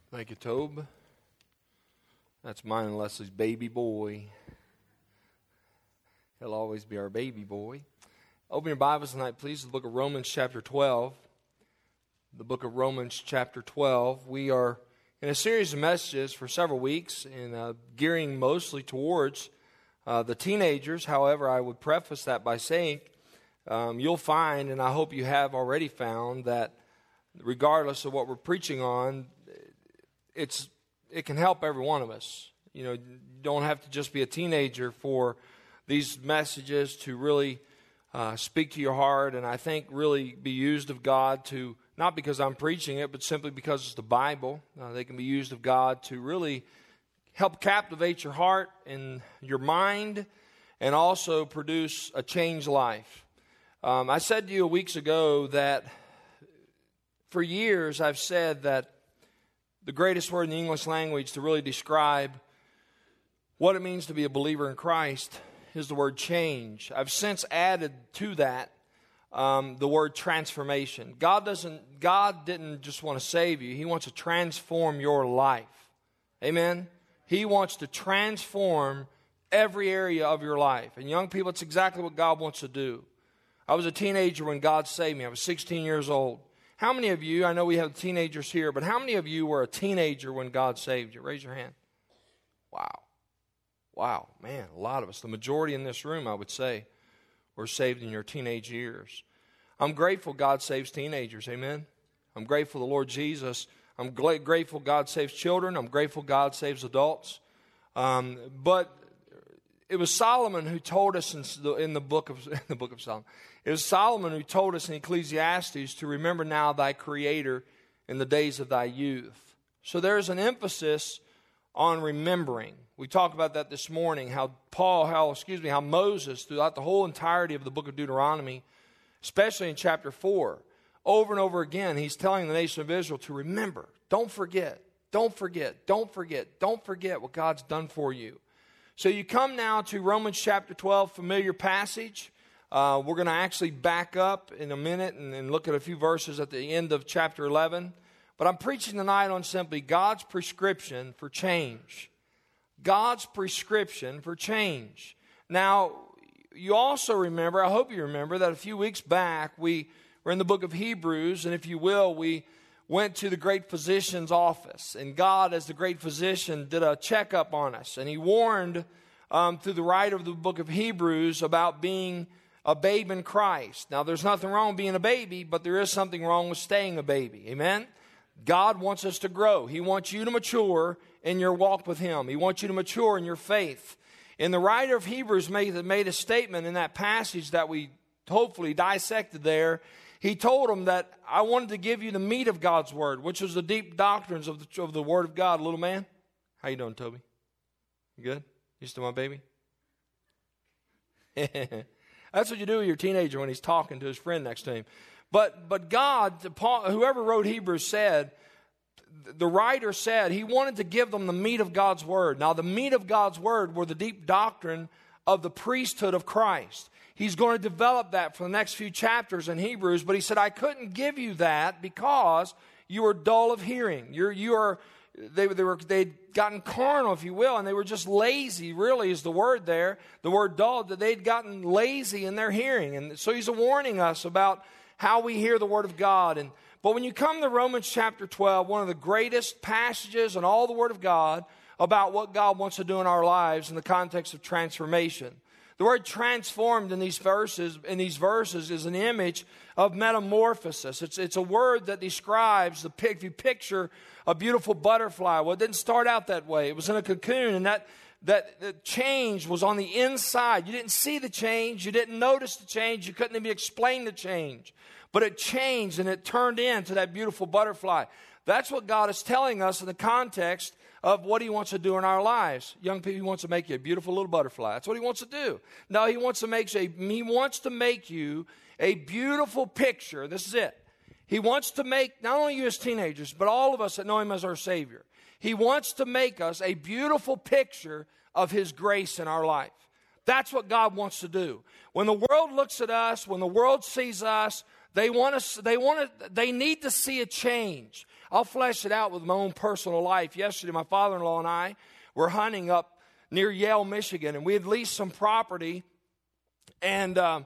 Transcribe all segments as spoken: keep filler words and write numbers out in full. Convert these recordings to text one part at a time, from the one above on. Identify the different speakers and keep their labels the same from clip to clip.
Speaker 1: Thank you, Tobe. That's mine and Leslie's baby boy. He'll always be our baby boy. Open your Bibles tonight, please, to the book of Romans chapter twelve. The book of Romans chapter twelve. We are in a series of messages for several weeks and uh, gearing mostly towards uh, the teenagers. However, I would preface that by saying um, you'll find, and I hope you have already found, that regardless of what we're preaching on, it's it can help every one of us. You know, you don't have to just be a teenager for these messages to really uh, speak to your heart, and I think really be used of God to, not because I'm preaching it, but simply because it's the Bible. Uh, they can be used of God to really help captivate your heart and your mind, and also produce a changed life. Um, I said to you weeks ago that for years I've said that the greatest word in the English language to really describe what it means to be a believer in Christ is the word change. I've since added to that um, the word transformation. God doesn't. God didn't just want to save you. He wants to transform your life. Amen? He wants to transform every area of your life. And young people, it's exactly what God wants to do. I was a teenager when God saved me. I was sixteen years old. How many of you, I know we have teenagers here, but how many of you were a teenager when God saved you? Raise your hand. Wow. Wow, man, a lot of us. The majority in this room, I would say, were saved in your teenage years. I'm grateful God saves teenagers, amen? I'm grateful the Lord Jesus. I'm grateful God saves children. I'm grateful God saves adults. Um, but it was Solomon who told us in the, in the book of in the book of Solomon. It was Solomon who told us in Ecclesiastes to remember now thy Creator in the days of thy youth. So there's an emphasis on remembering. We talked about that this morning. How Paul, how excuse me, how Moses throughout the whole entirety of the book of Deuteronomy, especially in chapter four, over and over again, he's telling the nation of Israel to remember. Don't forget. Don't forget. Don't forget. Don't forget what God's done for you. So you come now to Romans chapter twelve, familiar passage. Uh, we're going to actually back up in a minute and, and look at a few verses at the end of chapter eleven. But I'm preaching tonight on simply God's prescription for change. God's prescription for change. Now, you also remember, I hope you remember, that a few weeks back we were in the book of Hebrews, and if you will, we went to the great physician's office. And God, as the great physician, did a checkup on us. And he warned um, through the writer of the book of Hebrews about being a babe in Christ. Now, there's nothing wrong with being a baby, but there is something wrong with staying a baby. Amen? God wants us to grow. He wants you to mature in your walk with Him. He wants you to mature in your faith. And the writer of Hebrews made, made a statement in that passage that we hopefully dissected there. He told them that I wanted to give you the meat of God's Word, which was the deep doctrines of the, of the Word of God. Little man, how you doing, Toby? You good? You still my baby? That's what you do with your teenager when he's talking to his friend next to him. But but God, Paul, whoever wrote Hebrews said, the writer said he wanted to give them the meat of God's Word. Now the meat of God's Word were the deep doctrine of the priesthood of Christ. He's going to develop that for the next few chapters in Hebrews, but he said, I couldn't give you that because you are dull of hearing. You're, you are, they, they were, they'd gotten carnal, if you will, and they were just lazy, really is the word there. The word dull, that they'd gotten lazy in their hearing. And so he's warning us about how we hear the Word of God. And but when you come to Romans chapter twelve, one of the greatest passages in all the Word of God about what God wants to do in our lives in the context of transformation. The word transformed in these verses, in these verses is an image of metamorphosis. It's, it's a word that describes, the if you picture a beautiful butterfly. Well, it didn't start out that way. It was in a cocoon, and that, that, that change was on the inside. You didn't see the change. You didn't notice the change. You couldn't even explain the change. But it changed, and it turned into that beautiful butterfly. That's what God is telling us in the context of what He wants to do in our lives. Young people, He wants to make you a beautiful little butterfly. That's what He wants to do. No, He wants to make a, He wants to make you a beautiful picture. This is it. He wants to make not only you as teenagers, but all of us that know Him as our Savior. He wants to make us a beautiful picture of His grace in our life. That's what God wants to do. When the world looks at us, when the world sees us, they want to, they want to, they need to see a change. I'll flesh it out with my own personal life. Yesterday, my father-in-law and I were hunting up near Yale, Michigan, and we had leased some property, and um,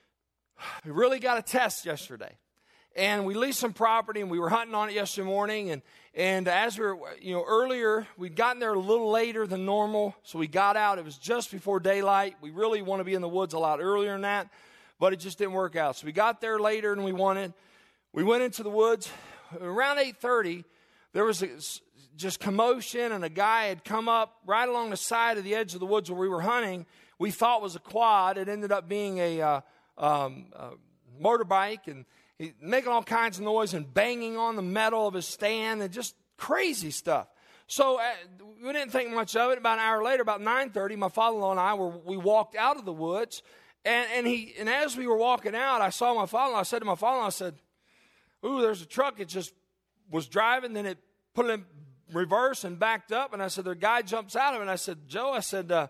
Speaker 1: we really got a test yesterday. And we leased some property, and we were hunting on it yesterday morning, and and as we were, you know, earlier, we'd gotten there a little later than normal, so we got out. It was just before daylight. We really want to be in the woods a lot earlier than that, but it just didn't work out. So we got there later than we wanted. We went into the woods. Around eight thirty, there was a, just commotion, and a guy had come up right along the side of the edge of the woods where we were hunting. We thought was a quad. It ended up being a uh, um, uh, motorbike, and he making all kinds of noise and banging on the metal of his stand and just crazy stuff. So uh, we didn't think much of it. About an hour later, about nine thirty, my father-in-law and I, were we walked out of the woods. And, and he and as we were walking out, I saw my father-in-law. I said to my father-in-law, I said, ooh, there's a truck. It just was driving. Then it put it in reverse and backed up. And I said, the guy jumps out of it. And I said, Joe, I said, uh,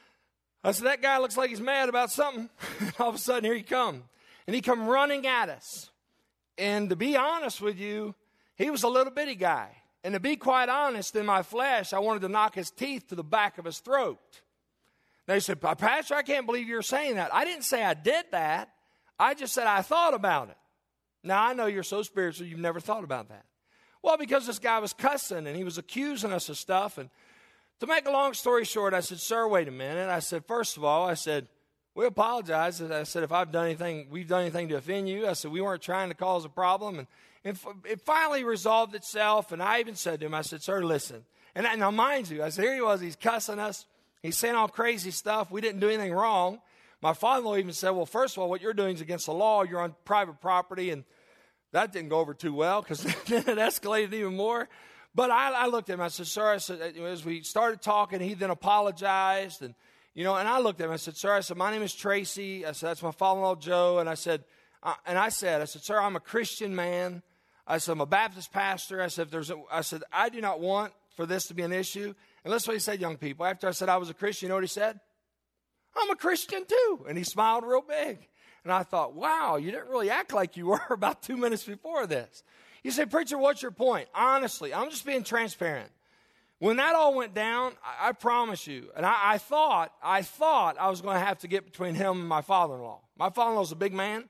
Speaker 1: I said, that guy looks like he's mad about something. All of a sudden, here he come. And he come running at us. And to be honest with you, he was a little bitty guy. And to be quite honest, in my flesh, I wanted to knock his teeth to the back of his throat. They said, Pastor, I can't believe you're saying that. I didn't say I did that. I just said I thought about it. Now, I know you're so spiritual, you've never thought about that. Well, because this guy was cussing, and he was accusing us of stuff. And to make a long story short, I said, sir, wait a minute. I said, first of all, I said, we apologize. I said, if I've done anything, we've done anything to offend you. I said, we weren't trying to cause a problem. And, and it finally resolved itself. And I even said to him, I said, sir, listen. And I, now, mind you, I said, here he was. He's cussing us. He's saying all crazy stuff. We didn't do anything wrong. My father-in-law even said, well, first of all, what you're doing is against the law. You're on private property. And that didn't go over too well because then it escalated even more. But I, I looked at him. I said, sir, I said, as we started talking, he then apologized. And You know, and I looked at him. I said, sir, I said, my name is Tracy. I said, that's my father-in-law, Joe. And I said, uh, and I said, I said, sir, I'm a Christian man. I said, I'm a Baptist pastor. I said, if there's a, I said, I do not want for this to be an issue. And that's what he said, young people. After I said I was a Christian, you know what he said? I'm a Christian too. And he smiled real big. And I thought, wow, you didn't really act like you were about two minutes before this. You say, preacher, what's your point? Honestly, I'm just being transparent. When that all went down, I, I promise you, and I, I thought, I thought I was going to have to get between him and my father-in-law. My father-in-law's a big man,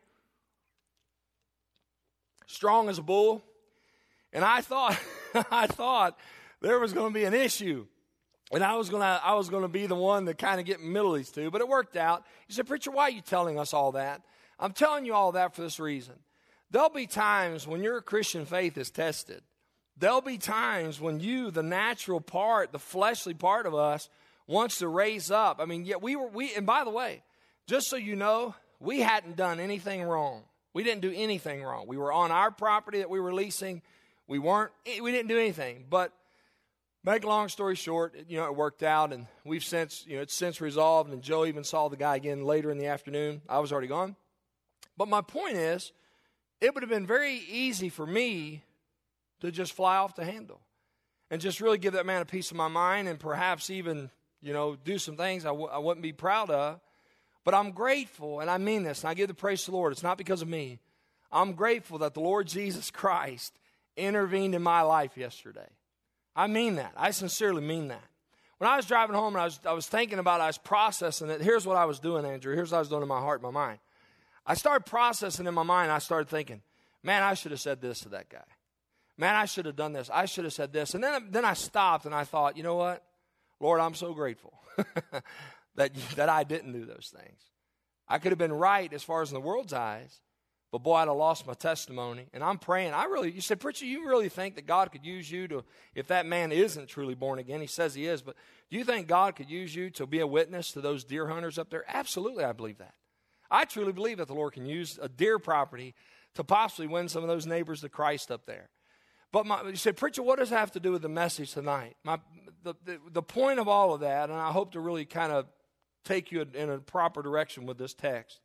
Speaker 1: strong as a bull, and I thought, I thought there was going to be an issue, and I was going to, I was going to be the one to kind of get in the middle of these two. But it worked out. He said, preacher, why are you telling us all that? I'm telling you all that for this reason. There'll be times when your Christian faith is tested. There'll be times when you, the natural part, the fleshly part of us, wants to raise up. I mean, yeah, we were, we, and by the way, just so you know, we hadn't done anything wrong. We didn't do anything wrong. We were on our property that we were leasing. We weren't, we didn't do anything. But make a long story short, you know, it worked out, and we've since, you know, it's since resolved, and Joe even saw the guy again later in the afternoon. I was already gone. But my point is, it would have been very easy for me to just fly off the handle and just really give that man a piece of my mind and perhaps even, you know, do some things I, w- I wouldn't be proud of. But I'm grateful, and I mean this, and I give the praise to the Lord. It's not because of me. I'm grateful that the Lord Jesus Christ intervened in my life yesterday. I mean that. I sincerely mean that. When I was driving home and I was, I was thinking about it, I was processing it. Here's what I was doing, Andrew. Here's what I was doing in my heart and my mind. I started processing in my mind. I started thinking, man, I should have said this to that guy. Man, I should have done this. I should have said this. And then, then I stopped and I thought, you know what? Lord, I'm so grateful that, that I didn't do those things. I could have been right as far as in the world's eyes, but boy, I'd have lost my testimony. And I'm praying. I really, you said, preacher, you really think that God could use you to, if that man isn't truly born again, he says he is, but do you think God could use you to be a witness to those deer hunters up there? Absolutely, I believe that. I truly believe that the Lord can use a deer property to possibly win some of those neighbors to Christ up there. But my, you said, preacher, what does that have to do with the message tonight? My, the, the, the point of all of that, and I hope to really kind of take you in a proper direction with this text.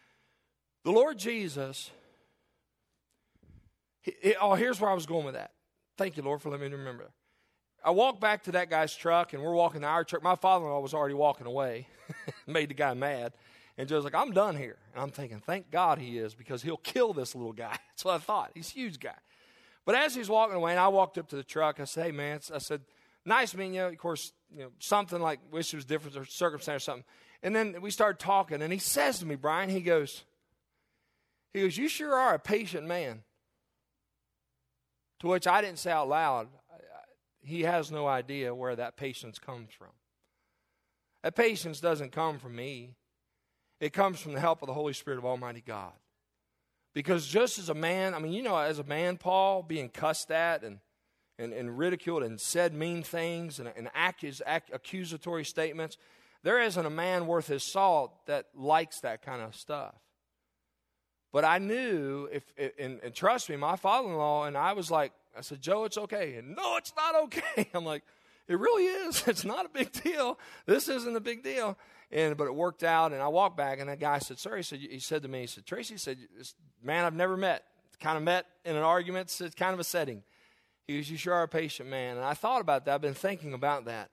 Speaker 1: The Lord Jesus, he, he, oh, here's where I was going with that. Thank you, Lord, for letting me remember. I walked back to that guy's truck, and we're walking to our truck. My father-in-law was already walking away, made the guy mad. And Joe's like, I'm done here. And I'm thinking, thank God he is, because he'll kill this little guy. That's what I thought. He's a huge guy. But as he's walking away, and I walked up to the truck, I said, hey, man, I said, nice meeting you. Of course, you know, something like, wish it was different or circumstance or something. And then we started talking, and he says to me, Brian, he goes, he goes, you sure are a patient man. To which I didn't say out loud, he has no idea where that patience comes from. That patience doesn't come from me. It comes from the help of the Holy Spirit of Almighty God. Because just as a man, I mean, you know, as a man, Paul, being cussed at and and, and ridiculed and said mean things and, and accus, ac- accusatory statements, there isn't a man worth his salt that likes that kind of stuff. But I knew, if and, and trust me, my father-in-law, and I was like, I said, Joe, it's okay. And no, it's not okay. I'm like, it really is. It's not a big deal. This isn't a big deal. And but it worked out, and I walked back, and that guy said, sir, he said, he said to me, he said, Tracy, he said, this man I've never met, kind of met in an argument, it's kind of a setting. He goes, you sure are a patient man. And I thought about that. I've been thinking about that.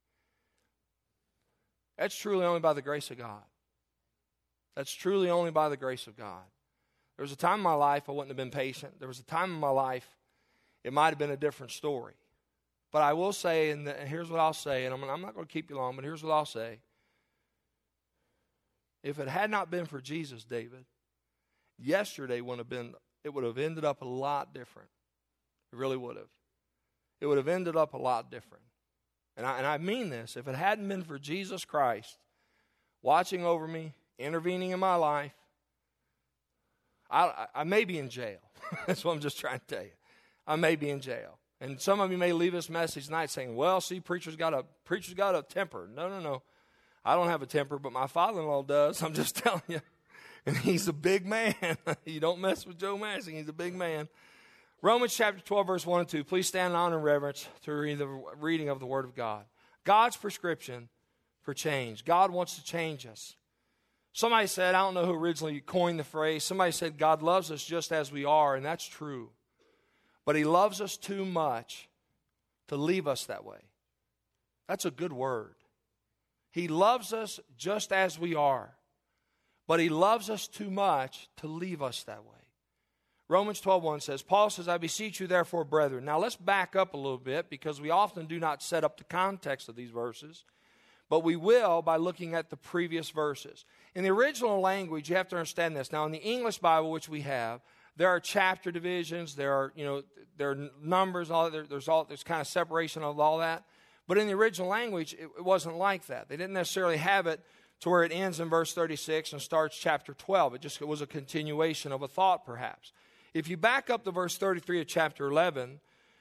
Speaker 1: That's truly only by the grace of God. That's truly only by the grace of God. There was a time in my life I wouldn't have been patient. There was a time in my life it might have been a different story. But I will say, and here's what I'll say, and I'm, I'm not going to keep you long, but here's what I'll say. If it had not been for Jesus, David, yesterday would have been, it would have ended up a lot different. It really would have. It would have ended up a lot different. And I, and I mean this. If it hadn't been for Jesus Christ watching over me, intervening in my life, I, I, I may be in jail. That's what I'm just trying to tell you. I may be in jail. And some of you may leave this message tonight saying, well, see, preacher's got a preacher's got a temper. No, no, no. I don't have a temper, but my father-in-law does. I'm just telling you. And he's a big man. You don't mess with Joe Massing. He's a big man. Romans chapter twelve, verse one and two. Please stand in honor and reverence to read the reading of the Word of God. God's prescription for change. God wants to change us. Somebody said, I don't know who originally coined the phrase, somebody said God loves us just as we are, and that's true. But he loves us too much to leave us that way. That's a good word. He loves us just as we are, but he loves us too much to leave us that way. Romans twelve one says, Paul says, I beseech you therefore, brethren. Now let's back up a little bit because we often do not set up the context of these verses, but we will by looking at the previous verses. In the original language, you have to understand this. Now in the English Bible, which we have, there are chapter divisions, there are, you know, there are numbers, all there, there's all there's kind of separation of all that. But in the original language, it, it wasn't like that. They didn't necessarily have it to where it ends in verse thirty-six and starts chapter twelve. It just it was a continuation of a thought, perhaps. If you back up to verse thirty-three of chapter eleven,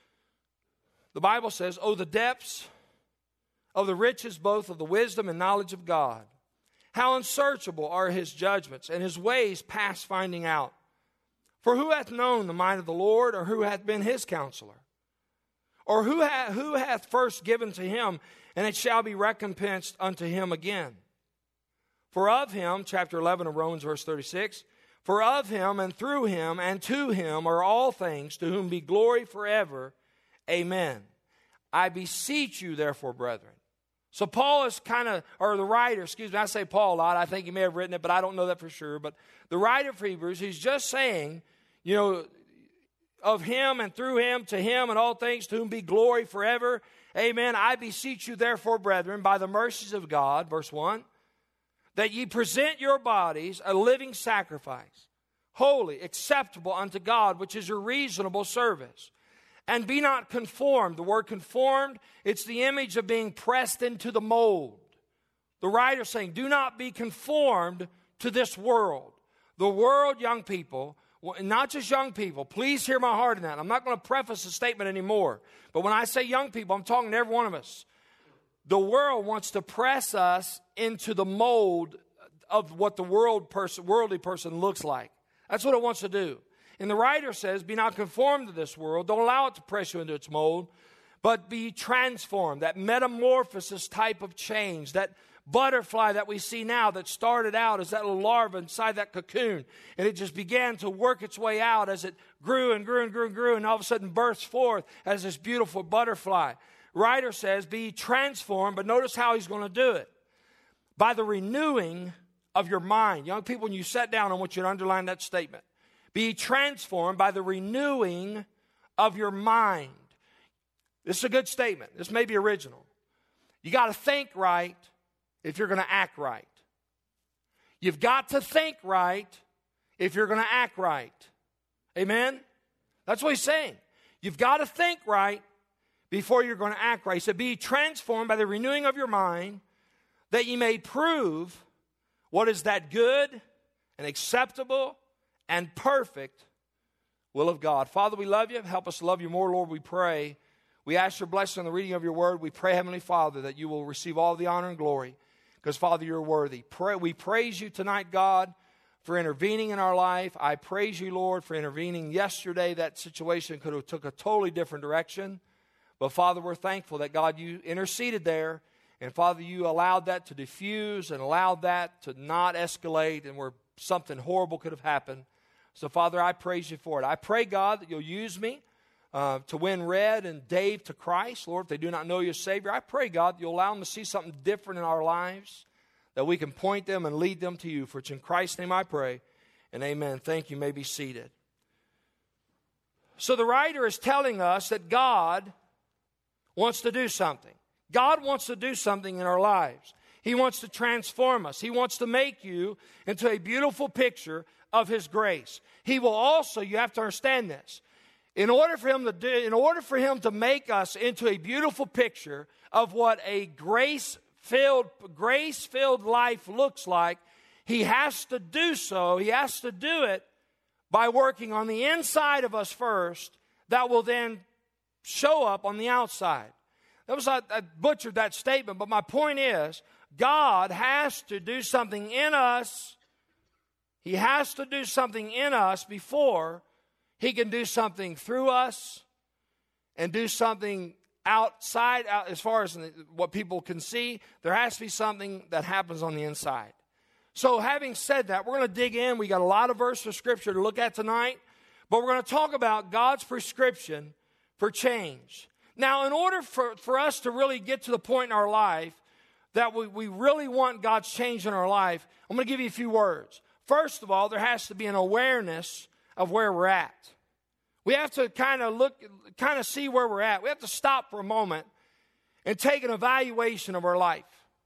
Speaker 1: the Bible says, "Oh, the depths of the riches both of the wisdom and knowledge of God! How unsearchable are his judgments, and his ways past finding out! For who hath known the mind of the Lord, or who hath been his counselor? Or who hath, who hath first given to him, and it shall be recompensed unto him again? For of him," chapter eleven of Romans, verse thirty-six, "for of him, and through him, and to him are all things, to whom be glory forever. Amen. I beseech you, therefore, brethren." So Paul is kind of, or the writer, excuse me, I say Paul a lot. I think he may have written it, but I don't know that for sure. But the writer of Hebrews, he's just saying, you know, of him and through him, to him and all things, to whom be glory forever. Amen. I beseech you, therefore, brethren, by the mercies of God, verse one, that ye present your bodies a living sacrifice, holy, acceptable unto God, which is your reasonable service. And be not conformed. The word conformed, it's the image of being pressed into the mold. The writer is saying, do not be conformed to this world. The world, young people, not just young people, please hear my heart in that. I'm not going to preface the statement anymore. But when I say young people, I'm talking to every one of us. The world wants to press us into the mold of what the world person, worldly person looks like. That's what it wants to do. And the writer says, be not conformed to this world. Don't allow it to press you into its mold, but be transformed. That metamorphosis type of change, that butterfly that we see now that started out as that little larva inside that cocoon, and it just began to work its way out as it grew and grew and grew and grew, and all of a sudden bursts forth as this beautiful butterfly. Writer says, be transformed, but notice how he's going to do it. By the renewing of your mind. Young people, when you sat down, I want you to underline that statement. Be transformed by the renewing of your mind. This is a good statement. This may be original. You got to think right if you're going to act right. You've got to think right if you're going to act right. Amen? That's what he's saying. You've got to think right before you're going to act right. He said, be transformed by the renewing of your mind, that ye may prove what is that good and acceptable and perfect will of God. Father, we love you. Help us to love you more, Lord, we pray. We ask your blessing on the reading of your word. We pray, Heavenly Father, that you will receive all the honor and glory, because, Father, you're worthy. Pray, we praise you tonight, God, for intervening in our life. I praise you, Lord, for intervening yesterday. That situation could have took a totally different direction. But, Father, we're thankful that, God, you interceded there. And, Father, you allowed that to diffuse and allowed that to not escalate and where something horrible could have happened. So, Father, I praise you for it. I pray, God, that you'll use me uh, to win Red and Dave to Christ. Lord, if they do not know you as Savior, I pray, God, that you'll allow them to see something different in our lives, that we can point them and lead them to you. For it's in Christ's name I pray, and amen. Thank you. You may be seated. So the writer is telling us that God wants to do something. God wants to do something in our lives. He wants to transform us. He wants to make you into a beautiful picture of His grace. He will also, you have to understand this, in order for Him to do, in order for Him to make us into a beautiful picture of what a grace-filled, grace-filled life looks like, He has to do so. He has to do it by working on the inside of us first. That will then show up on the outside. That was I, I butchered that statement, but my point is, God has to do something in us. He has to do something in us before He can do something through us and do something outside, out, as far as what people can see. There has to be something that happens on the inside. So having said that, we're going to dig in. We got a lot of verses of Scripture to look at tonight, but we're going to talk about God's prescription for change. Now, in order for, for us to really get to the point in our life that we, we really want God's change in our life, I'm going to give you a few words. First of all, there has to be an awareness of where we're at. We have to kind of look, kind of see where we're at. We have to stop for a moment and take an evaluation of our life.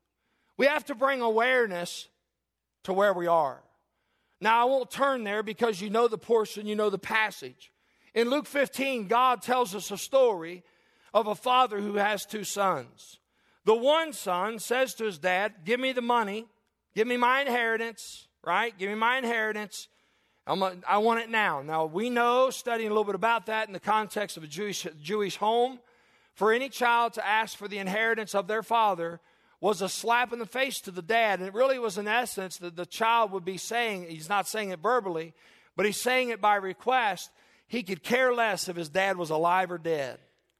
Speaker 1: We have to bring awareness to where we are. Now, I won't turn there because you know the portion, you know the passage. In Luke fifteen, God tells us a story of a father who has two sons. The one son says to his dad, give me the money, give me my inheritance, right? Give me my inheritance. I'm a, I want it now. Now, we know, studying a little bit about that in the context of a Jewish, Jewish home, for any child to ask for the inheritance of their father was a slap in the face to the dad. And it really was, in essence, that the child would be saying, he's not saying it verbally, but he's saying it by request. He could care less if his dad was alive or dead.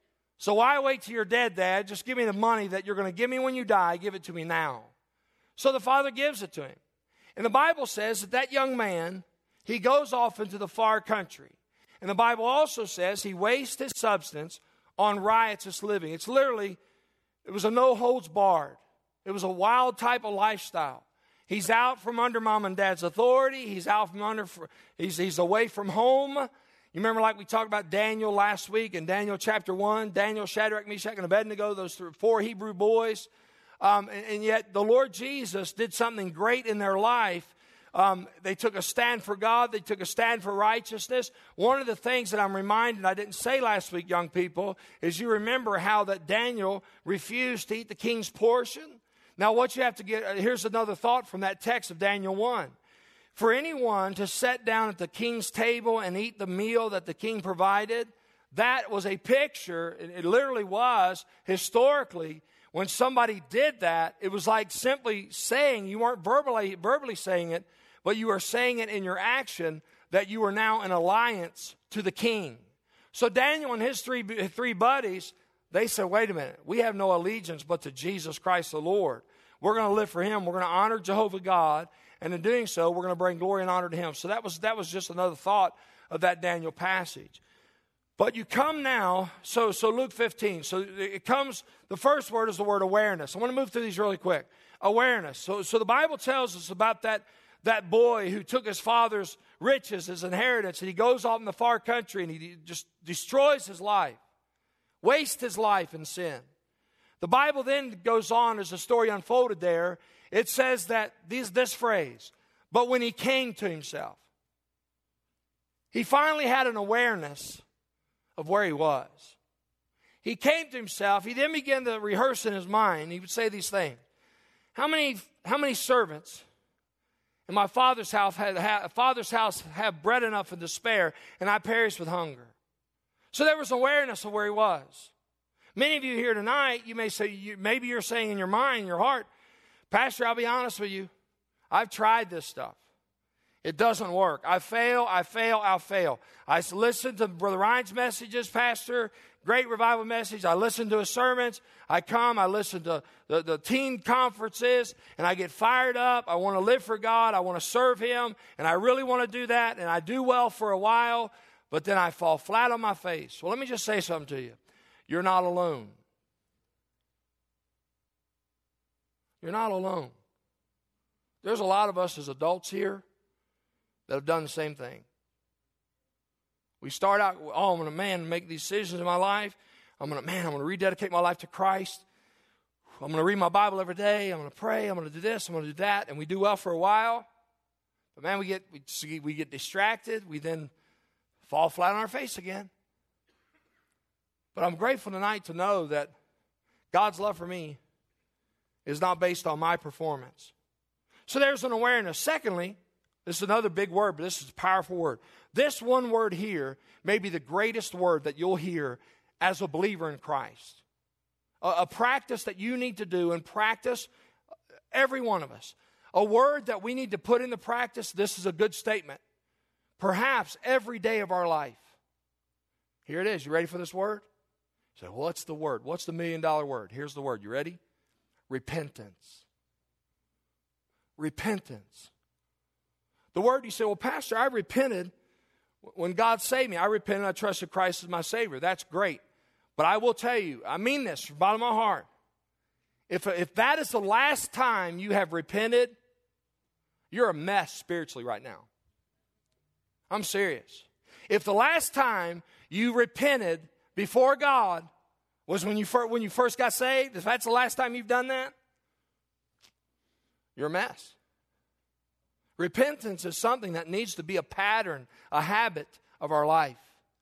Speaker 1: So why wait till you're dead, Dad? Just give me the money that you're going to give me when you die. Give it to me now. So the father gives it to him. And the Bible says that that young man, he goes off into the far country. And the Bible also says he wastes his substance on riotous living. It's literally, it was a no holds barred. It was a wild type of lifestyle. He's out from under mom and dad's authority. He's out from under, he's, he's away from home. You remember, like we talked about Daniel last week in Daniel chapter one, Daniel, Shadrach, Meshach, and Abednego, those three, four Hebrew boys. Um, and, and yet the Lord Jesus did something great in their life. Um, they took a stand for God. They took a stand for righteousness. One of the things that I'm reminded, I didn't say last week, young people, is you remember how that Daniel refused to eat the king's portion. Now what you have to get, here's another thought from that text of Daniel one. For anyone to sit down at the king's table and eat the meal that the king provided, that was a picture, it literally was, historically, when somebody did that, it was like simply saying, you weren't verbally, verbally saying it, but you were saying it in your action, that you are now in alliance to the king. So Daniel and his three, three buddies, they said, wait a minute, we have no allegiance but to Jesus Christ the Lord. We're going to live for Him. We're going to honor Jehovah God. And in doing so, we're going to bring glory and honor to Him. So that was that was just another thought of that Daniel passage. But you come now, so so Luke fifteen. So it comes, the first word is the word awareness. I want to move through these really quick. Awareness. So so the Bible tells us about that, that boy who took his father's riches, his inheritance, and he goes off in the far country and he just destroys his life, wastes his life in sin. The Bible then goes on, as the story unfolded there, it says that this, this phrase, but when he came to himself, he finally had an awareness of where he was. He came to himself. He then began to rehearse in his mind. He would say these things. How many, how many servants in my father's house had, had, father's house have bread enough and to spare, and I perish with hunger? So there was awareness of where he was. Many of you here tonight, you may say, you, maybe you're saying in your mind, in your heart, Pastor, I'll be honest with you. I've tried this stuff. It doesn't work. I fail, I fail, I fail. I listen to Brother Ryan's messages, Pastor, great revival message. I listen to his sermons. I come, I listen to the, the teen conferences, and I get fired up. I want to live for God. I want to serve Him, and I really want to do that, and I do well for a while, but then I fall flat on my face. Well, let me just say something to you. You're not alone. You're not alone. There's a lot of us as adults here that have done the same thing. We start out, oh, I'm going to, man, make these decisions in my life. I'm going to, man, I'm going to rededicate my life to Christ. I'm going to read my Bible every day. I'm going to pray. I'm going to do this. I'm going to do that. And we do well for a while. But, man, we get, we, we get distracted. We then fall flat on our face again. But I'm grateful tonight to know that God's love for me is not based on my performance. So there's an awareness. Secondly, this is another big word, but this is a powerful word. This one word here may be the greatest word that you'll hear as a believer in Christ. A, a practice that you need to do and practice, every one of us. A word that we need to put into practice. This is a good statement. Perhaps every day of our life. Here it is. You ready for this word? You say, what's the word? What's the million dollar word? Here's the word. You ready? Repentance. Repentance. The word, you say, well, Pastor, I repented when God saved me. I repented, I trusted Christ as my Savior. That's great. But I will tell you, I mean this from the bottom of my heart. If, if that is the last time you have repented, you're a mess spiritually right now. I'm serious. If the last time you repented before God was when you, first, when you first got saved, if that's the last time you've done that, you're a mess. Repentance is something that needs to be a pattern, a habit of our life.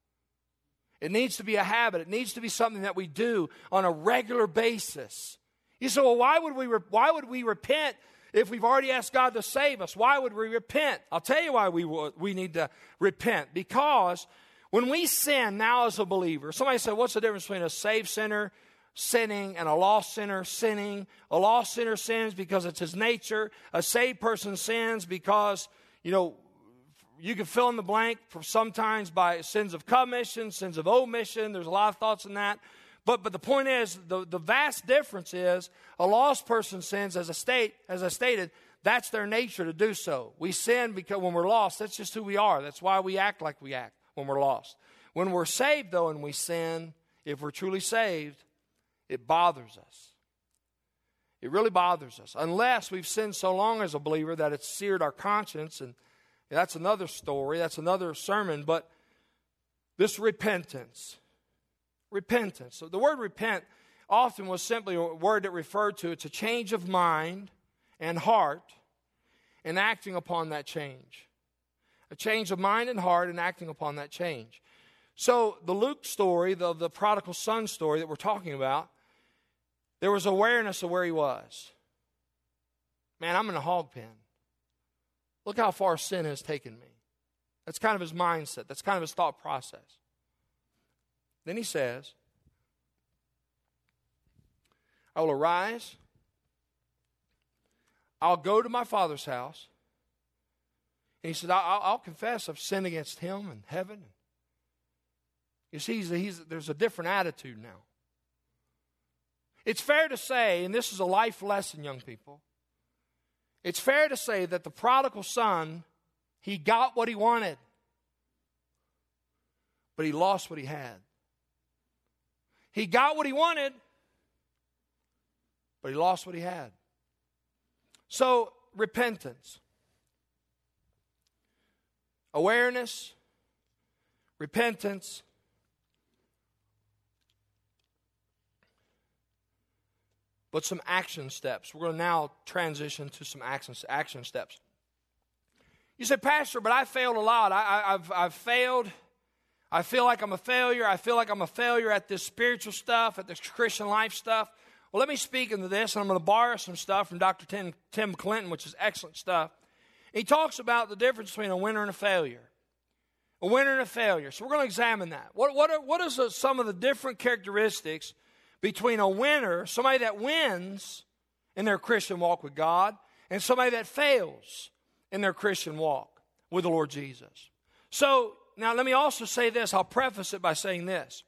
Speaker 1: It needs to be a habit. It needs to be something that we do on a regular basis. You say, well, why would we, why would we repent if we've already asked God to save us? Why would we repent? I'll tell you why we, we need to repent. Because when we sin now as a believer, somebody said, what's the difference between a saved sinner sinning and a lost sinner sinning? A lost sinner sins because it's his nature. A saved person sins because, you know, you can fill in the blank for sometimes by sins of commission, sins of omission. There's a lot of thoughts in that. But but the point is, the, the vast difference is a lost person sins as a state, as I stated, that's their nature to do so. We sin because when we're lost, that's just who we are. That's why we act like we act when we're lost. When we're saved, though, and we sin, if we're truly saved, it bothers us. It really bothers us. Unless we've sinned so long as a believer that it's seared our conscience, and that's another story, that's another sermon, but this repentance. Repentance. So the word repent often was simply a word that referred to, it's a change of mind and heart and acting upon that change. A change of mind and heart and acting upon that change. So the Luke story, the, the prodigal son story that we're talking about, there was awareness of where he was. Man, I'm in a hog pen. Look how far sin has taken me. That's kind of his mindset. That's kind of his thought process. Then he says, I will arise. I'll go to my father's house. And he said, I'll, I'll confess I've sinned against him and heaven. You see, he's, he's, there's a different attitude now. It's fair to say, and this is a life lesson, young people, it's fair to say that the prodigal son, he got what he wanted, but he lost what he had. He got what he wanted, but he lost what he had. So, repentance. awareness, repentance, but some action steps. We're going to now transition to some action, action steps. You say, Pastor, but I failed a lot. I, I, I've, I've failed. I feel like I'm a failure. I feel like I'm a failure at this spiritual stuff, at this Christian life stuff. Well, let me speak into this, and I'm going to borrow some stuff from Doctor Tim, Tim Clinton, which is excellent stuff. He talks about the difference between a winner and a failure. A winner and a failure. So we're going to examine that. What, what, are, what is some of the different characteristics between a winner, somebody that wins in their Christian walk with God, and somebody that fails in their Christian walk with the Lord Jesus? So, now let me also say this. I'll preface it by saying this.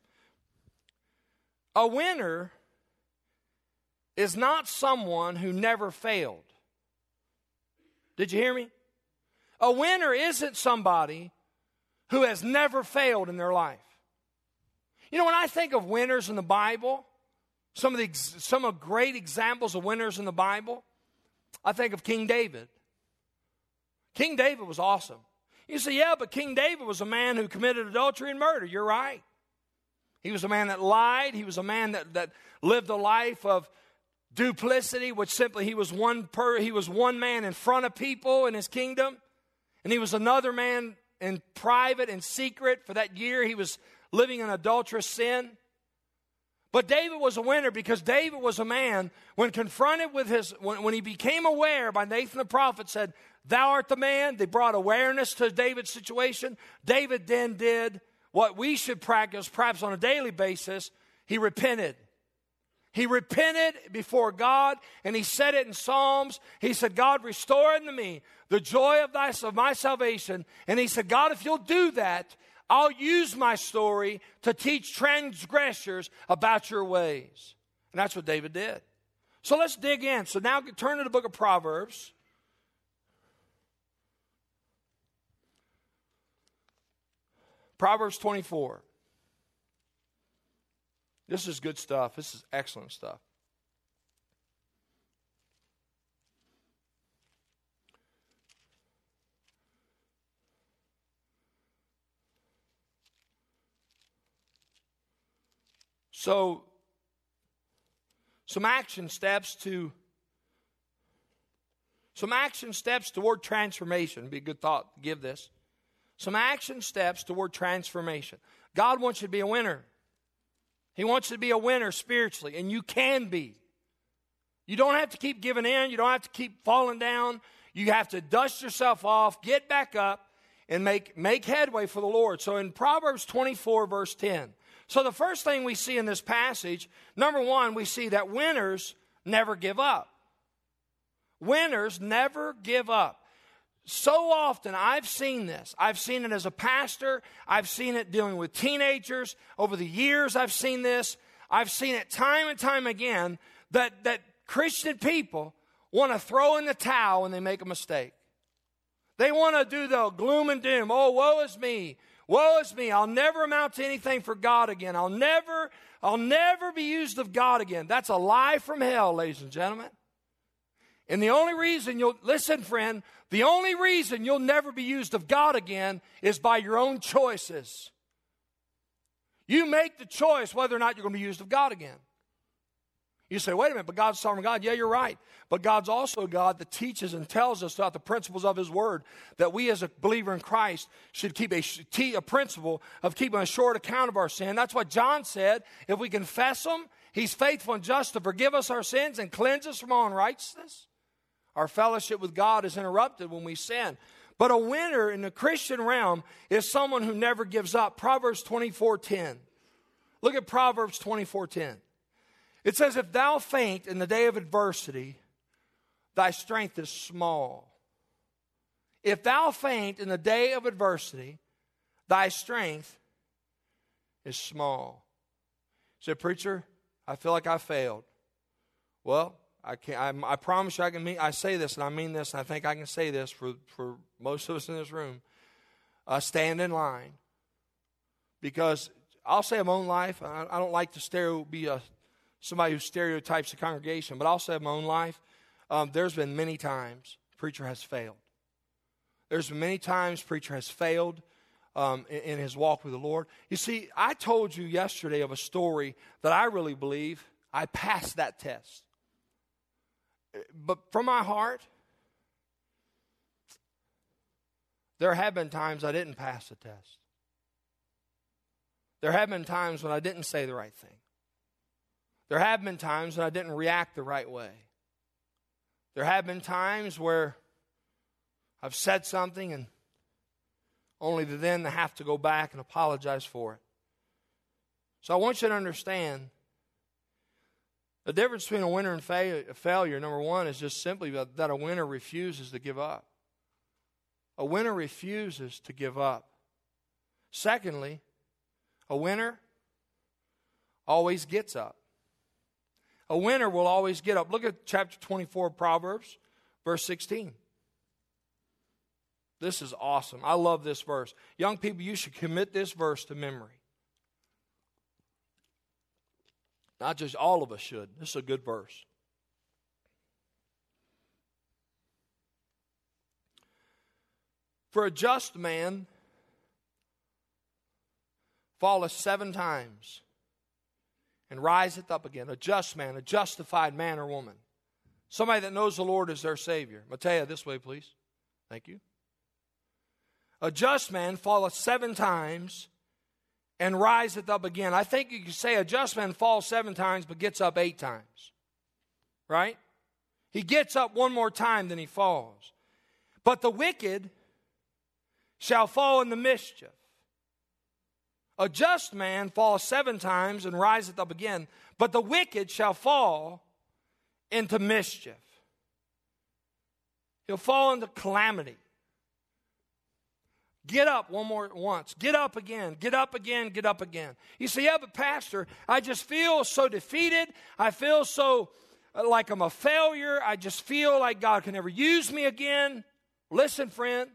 Speaker 1: A winner is not someone who never failed. Did you hear me? A winner isn't somebody who has never failed in their life. You know, when I think of winners in the Bible, some of the some of great examples of winners in the Bible, I think of King David. King David was awesome. You say, yeah, but King David was a man who committed adultery and murder. You're right. He was a man that lied. He was a man that, that lived a life of duplicity, which simply he was one per he was one man in front of people in his kingdom, and he was another man in private and secret. For that year, he was living in adulterous sin. But David was a winner because David was a man, when confronted with his, when, when he became aware by Nathan the prophet, said, "Thou art the man." They brought awareness to David's situation. David then did what we should practice perhaps on a daily basis. He repented. He repented before God, and he said it in Psalms. He said, "God, restore unto me the joy of thy of my salvation." And he said, "God, if you'll do that, I'll use my story to teach transgressors about your ways." And that's what David did. So let's dig in. So now turn to the book of Proverbs. Proverbs twenty-four. This is good stuff. This is excellent stuff. So, some action steps to some action steps toward transformation. It'd be a good thought to give this. Some action steps toward transformation. God wants you to be a winner. He wants you to be a winner spiritually, and you can be. You don't have to keep giving in. You don't have to keep falling down. You have to dust yourself off, get back up, and make, make headway for the Lord. So in Proverbs twenty-four, verse ten. So the first thing we see in this passage, number one, we see that winners never give up. Winners never give up. So often I've seen this. I've seen it as a pastor. I've seen it dealing with teenagers. Over the years I've seen this. I've seen it time and time again that, that Christian people want to throw in the towel when they make a mistake. They want to do the gloom and doom. Oh, woe is me. Woe is me. I'll never amount to anything for God again. I'll never, I'll never be used of God again. That's a lie from hell, ladies and gentlemen. And the only reason you'll, listen friend, the only reason you'll never be used of God again is by your own choices. You make the choice whether or not you're going to be used of God again. You say, wait a minute, but God's sovereign God. Yeah, you're right. But God's also a God that teaches and tells us throughout the principles of His Word that we as a believer in Christ should keep a, a principle of keeping a short account of our sin. That's what John said. If we confess them, He's faithful and just to forgive us our sins and cleanse us from all unrighteousness. Our fellowship with God is interrupted when we sin. But a winner in the Christian realm is someone who never gives up. Proverbs twenty-four ten. Look at Proverbs twenty-four ten. It says, if thou faint in the day of adversity, thy strength is small. If thou faint in the day of adversity, thy strength is small. You say, preacher, I feel like I failed. Well, I can't. I, I promise you I can mean, I say this, and I mean this, and I think I can say this for, for most of us in this room. Uh, stand in line. Because I'll say my own life. I, I don't like to stereo, be a, somebody who stereotypes the congregation, but I'll say my own life. Um, there's been many times preacher has failed. There's been many times preacher has failed um, in, in his walk with the Lord. You see, I told you yesterday of a story that I really believe I passed that test. But from my heart, there have been times I didn't pass the test. There have been times when I didn't say the right thing. There have been times when I didn't react the right way. There have been times where I've said something and only to then have to go back and apologize for it. So I want you to understand the difference between a winner and fa- a failure, number one, is just simply that a winner refuses to give up. A winner refuses to give up. Secondly, a winner always gets up. A winner will always get up. Look at chapter twenty-four of Proverbs, verse sixteen. This is awesome. I love this verse. Young people, you should commit this verse to memory. Not just all of us should. This is a good verse. For a just man falleth seven times and riseth up again. A just man, a justified man or woman. Somebody that knows the Lord as their Savior. Matea, this way, please. Thank you. A just man falleth seven times and riseth up again. I think you could say a just man falls seven times but gets up eight times. Right? He gets up one more time than he falls. But the wicked shall fall in the mischief. A just man falls seven times and riseth up again, but the wicked shall fall into mischief. He'll fall into calamity. Get up one more once. Get up again. Get up again. Get up again. You say, yeah, but pastor, I just feel so defeated. I feel so like I'm a failure. I just feel like God can never use me again. Listen, friend.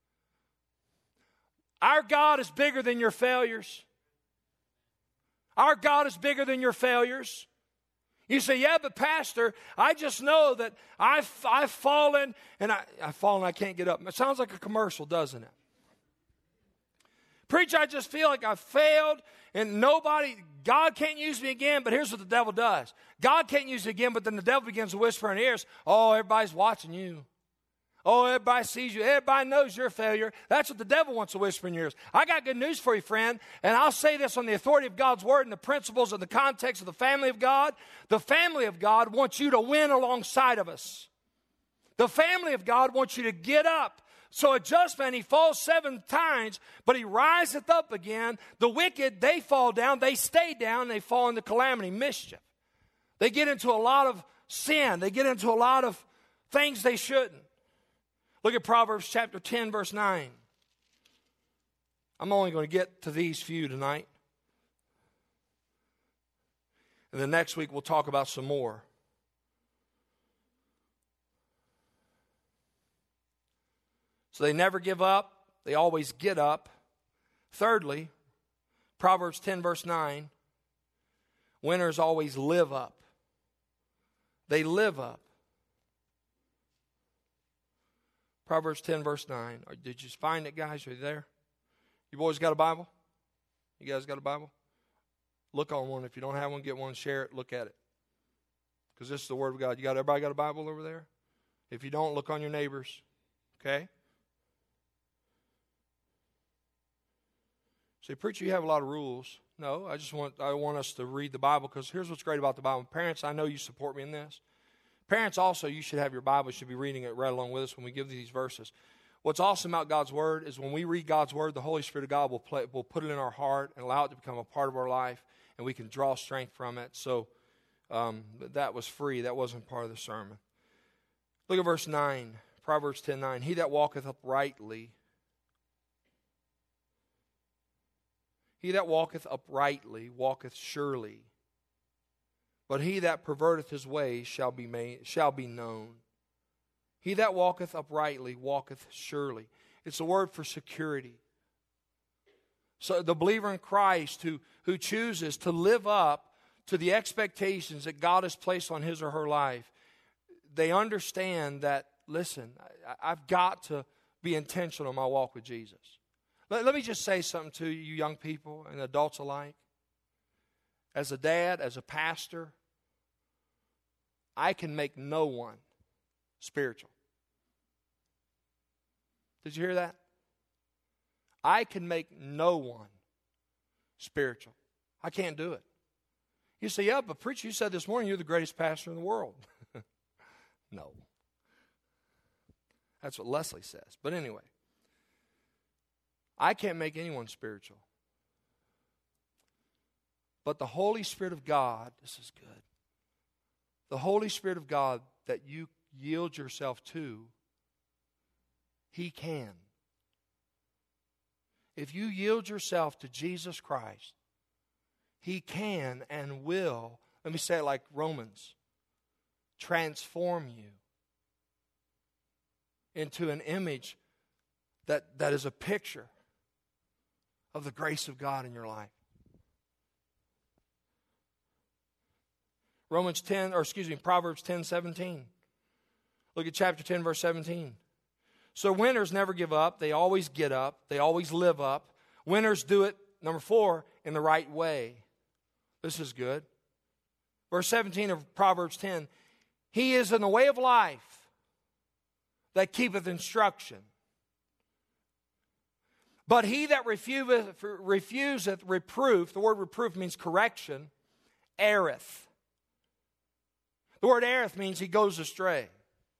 Speaker 1: Our God is bigger than your failures. Our God is bigger than your failures. You say, yeah, but pastor, I just know that I've, I've fallen and I, I've fallen I can't get up. It sounds like a commercial, doesn't it? Preacher, I just feel like I've failed and nobody, God can't use me again, but here's what the devil does. God can't use me again, but then the devil begins to whisper in ears, oh, everybody's watching you. Oh, everybody sees you. Everybody knows you're a failure. That's what the devil wants to whisper in your ears. I got good news for you, friend. And I'll say this on the authority of God's word and the principles of the context of the family of God. The family of God wants you to win alongside of us. The family of God wants you to get up. So a just man, he falls seven times, but he riseth up again. The wicked, they fall down. They stay down. They fall into calamity, mischief. They get into a lot of sin. They get into a lot of things they shouldn't. Look at Proverbs chapter ten, verse nine. I'm only going to get to these few tonight. And then next week we'll talk about some more. So they never give up. They always get up. Thirdly, Proverbs ten, verse nine. Winners always live up. They live up. Proverbs ten, verse nine. Did you find it, guys? Are you there? You boys got a Bible? You guys got a Bible? Look on one. If you don't have one, get one, share it, look at it. Because this is the Word of God. You got everybody got a Bible over there? If you don't, look on your neighbors. Okay? Say, preacher, you have a lot of rules. No, I just want I want us to read the Bible because here's what's great about the Bible. Parents, I know you support me in this. Parents also, you should have your Bible. You should be reading it right along with us when we give these verses. What's awesome about God's Word is when we read God's Word, the Holy Spirit of God will, play, will put it in our heart and allow it to become a part of our life, and we can draw strength from it. So um, that was free. That wasn't part of the sermon. Look at verse nine, Proverbs ten nine. He that walketh uprightly, he that walketh uprightly walketh surely. But he that perverteth his ways shall be made, shall be known. He that walketh uprightly walketh surely. It's a word for security. So the believer in Christ who, who chooses to live up to the expectations that God has placed on his or her life, they understand that, listen, I, I've got to be intentional in my walk with Jesus. Let, let me just say something to you young people and adults alike. As a dad, as a pastor, I can make no one spiritual. Did you hear that? I can make no one spiritual. I can't do it. You say, yeah, but preacher, you said this morning you're the greatest pastor in the world. No. That's what Leslie says. But anyway, I can't make anyone spiritual. But the Holy Spirit of God, this is good. The Holy Spirit of God that you yield yourself to, He can. If you yield yourself to Jesus Christ, He can and will, let me say it like Romans, transform you into an image that, that is a picture of the grace of God in your life. Romans ten, or excuse me, Proverbs ten seventeen. Look at chapter ten, verse seventeen. So winners never give up. They always get up. They always live up. Winners do it, number four, in the right way. This is good. Verse seventeen of Proverbs ten. He is in the way of life that keepeth instruction. But he that refuseth, refuseth reproof, the word reproof means correction, erreth. The word erreth means he goes astray.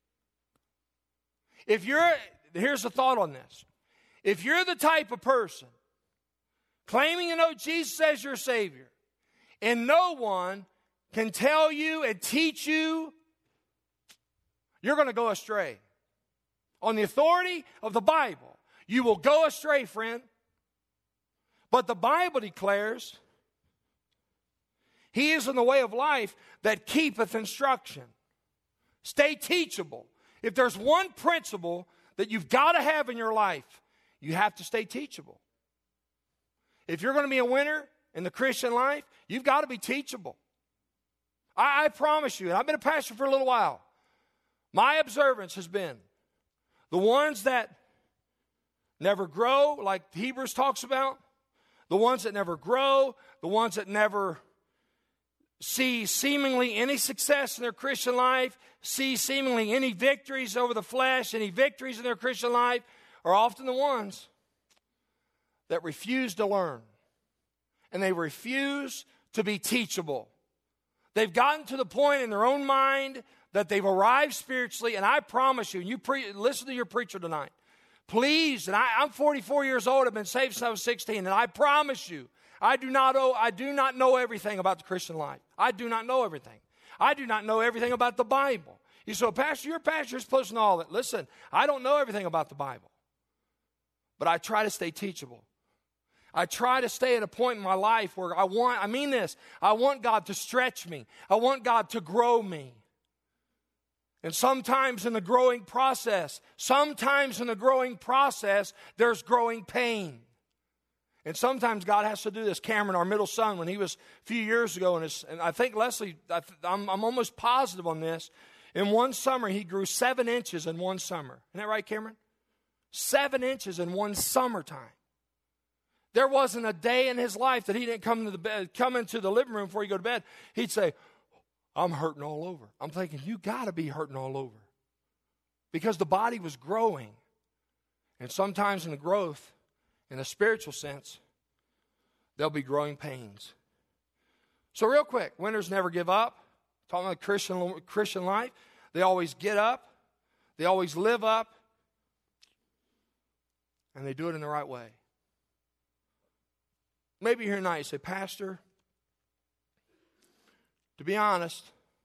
Speaker 1: If you're, here's the thought on this. If you're the type of person claiming to know Jesus as your Savior, and no one can tell you and teach you, you're going to go astray. On the authority of the Bible, you will go astray, friend. But the Bible declares, He is in the way of life that keepeth instruction. Stay teachable. If there's one principle that you've got to have in your life, you have to stay teachable. If you're going to be a winner in the Christian life, you've got to be teachable. I, I promise you, and I've been a pastor for a little while, my observance has been the ones that never grow, like Hebrews talks about, the ones that never grow, the ones that never see seemingly any success in their Christian life, see seemingly any victories over the flesh, any victories in their Christian life, are often the ones that refuse to learn. And they refuse to be teachable. They've gotten to the point in their own mind that they've arrived spiritually, and I promise you, and you pre- listen to your preacher tonight, please, and I, I'm forty-four years old, I've been saved since I was sixteen, and I promise you, I do not know, I do not know everything about the Christian life. I do not know everything. I do not know everything about the Bible. You say, Pastor, you're a pastor, you're supposed to know all that. Listen, I don't know everything about the Bible. But I try to stay teachable. I try to stay at a point in my life where I want, I mean this, I want God to stretch me. I want God to grow me. And sometimes in the growing process, sometimes in the growing process, there's growing pain. And sometimes God has to do this. Cameron, our middle son, when he was a few years ago, and, his, and I think Leslie, I, I'm, I'm almost positive on this, in one summer he grew seven inches in one summer. Isn't that right, Cameron? Seven inches in one summertime. There wasn't a day in his life that he didn't come to the bed, come into the living room before he go to bed. He'd say, I'm hurting all over. I'm thinking, you got to be hurting all over. Because the body was growing. And sometimes in the growth, in a spiritual sense, there'll be growing pains. So real quick, winners never give up. Talking about Christian, Christian life. They always get up. They always live up. And they do it in the right way. Maybe here tonight you say, Pastor, to be honest,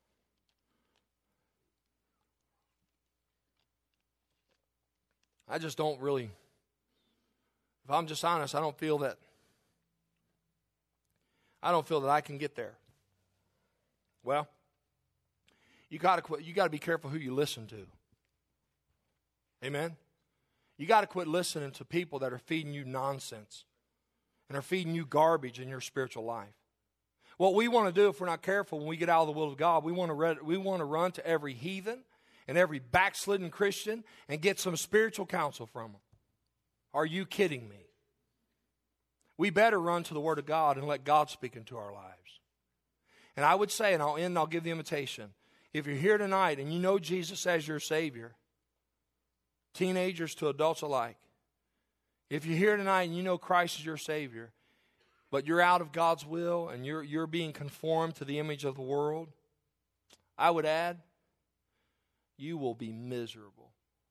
Speaker 1: I just don't really, if I'm just honest, I don't feel that, I don't feel that I can get there. Well, you gotta quit, you gotta be careful who you listen to. Amen? You gotta quit listening to people that are feeding you nonsense and are feeding you garbage in your spiritual life. What we want to do if we're not careful when we get out of the will of God, we want to read, we want to run to every heathen and every backslidden Christian and get some spiritual counsel from them. Are you kidding me? We better run to the Word of God and let God speak into our lives. And I would say, and I'll end and I'll give the invitation, if you're here tonight and you know Jesus as your Savior, teenagers to adults alike, if you're here tonight and you know Christ is your Savior, but you're out of God's will and you're, you're being conformed to the image of the world, I would add, you will be miserable.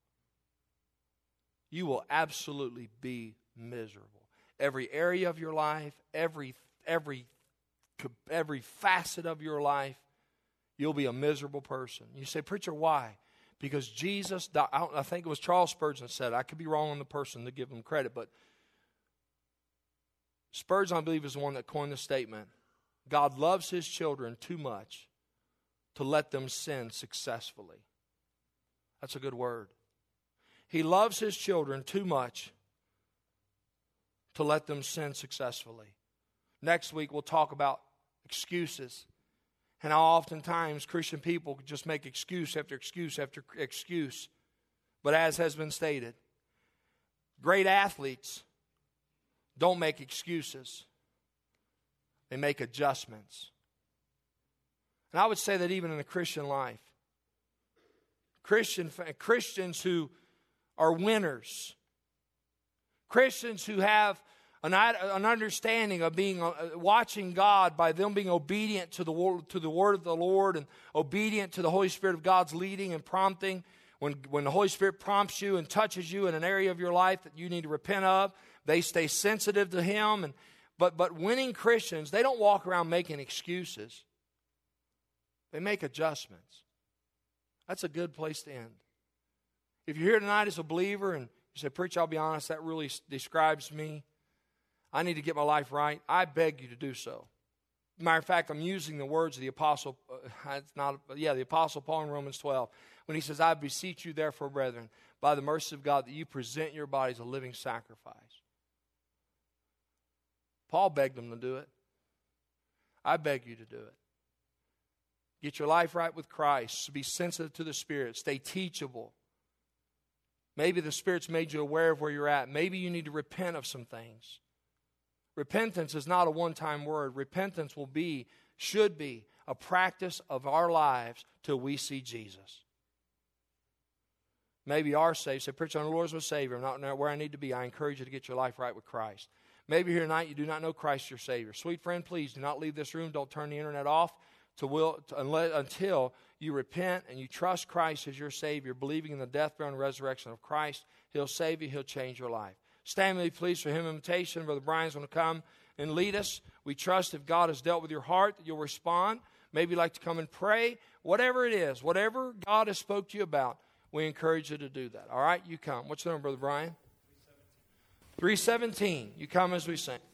Speaker 1: You will absolutely be miserable. Every area of your life, every every every facet of your life, you'll be a miserable person. You say, preacher, why? Because Jesus, I think it was Charles Spurgeon said, I could be wrong on the person to give him credit, but Spurgeon, I believe, is the one that coined the statement, God loves his children too much to let them sin successfully. That's a good word. He loves his children too much to let them sin successfully. Next week, we'll talk about excuses and how oftentimes Christian people just make excuse after excuse after excuse. But as has been stated, great athletes don't make excuses. They make adjustments. And I would say that even in the Christian life, Christian Christians who are winners, Christians who have an, an understanding of being uh, watching God by them being obedient to the to the word of the Lord and obedient to the Holy Spirit of God's leading and prompting. When when the Holy Spirit prompts you and touches you in an area of your life that you need to repent of, they stay sensitive to Him. And but but winning Christians, they don't walk around making excuses. They make adjustments. That's a good place to end. If you're here tonight as a believer and you say, preacher, I'll be honest, that really describes me. I need to get my life right. I beg you to do so. Matter of fact, I'm using the words of the Apostle, uh, it's not, yeah, the Apostle Paul in Romans twelve, when he says, I beseech you therefore, brethren, by the mercy of God, that you present your bodies a living sacrifice. Paul begged them to do it. I beg you to do it. Get your life right with Christ. Be sensitive to the Spirit. Stay teachable. Maybe the Spirit's made you aware of where you're at. Maybe you need to repent of some things. Repentance is not a one-time word. Repentance will be, should be, a practice of our lives till we see Jesus. Maybe you are saved. Say, preacher, I'm the Lord's my Savior. I'm not where I need to be. I encourage you to get your life right with Christ. Maybe here tonight you do not know Christ your Savior. Sweet friend, please do not leave this room. Don't turn the internet off to will, to, unless, until you repent and you trust Christ as your Savior, believing in the death, burial, and resurrection of Christ. He'll save you. He'll change your life. Stand with me, please, for hymn invitation. Brother Brian's going to come and lead us. We trust if God has dealt with your heart that you'll respond. Maybe you'd like to come and pray. Whatever it is, whatever God has spoke to you about, we encourage you to do that. All right, you come. What's the number, Brother Brian? three seventeen. You come as we sing.